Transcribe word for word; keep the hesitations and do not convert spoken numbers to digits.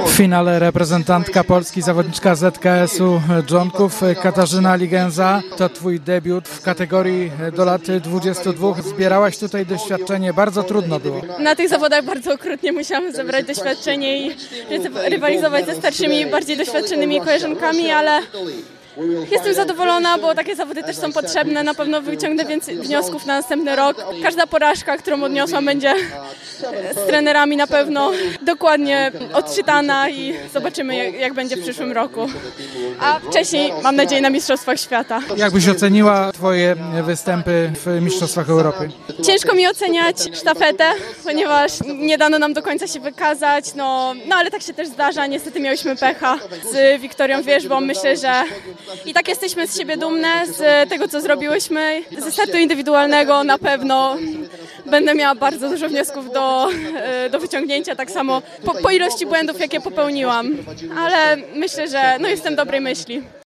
W finale reprezentantka Polski, zawodniczka Z K S-u Dżonków, Katarzyna Ligenza. To twój debiut w kategorii do lat dwudziestu dwóch. Zbierałaś tutaj doświadczenie, bardzo trudno było. Na tych zawodach bardzo okrutnie musiałam zebrać doświadczenie i rywalizować ze starszymi, bardziej doświadczonymi koleżankami, ale jestem zadowolona, bo takie zawody też są potrzebne. Na pewno wyciągnę więcej wniosków na następny rok. Każda porażka, którą odniosłam, będzie z trenerami na pewno dokładnie odczytana i zobaczymy, jak, jak będzie w przyszłym roku. A wcześniej mam nadzieję na Mistrzostwach Świata. Jak byś oceniła twoje występy w Mistrzostwach Europy? Ciężko mi oceniać sztafetę, ponieważ nie dano nam do końca się wykazać, no, no ale tak się też zdarza. Niestety miałyśmy pecha z Wiktorią Wierzbą. Myślę, że i tak jesteśmy z siebie dumne, z tego, co zrobiłyśmy. Ze startu indywidualnego na pewno będę miała bardzo dużo wniosków do, do wyciągnięcia, tak samo po, po ilości błędów, jakie popełniłam. Ale myślę, że no, jestem dobrej myśli.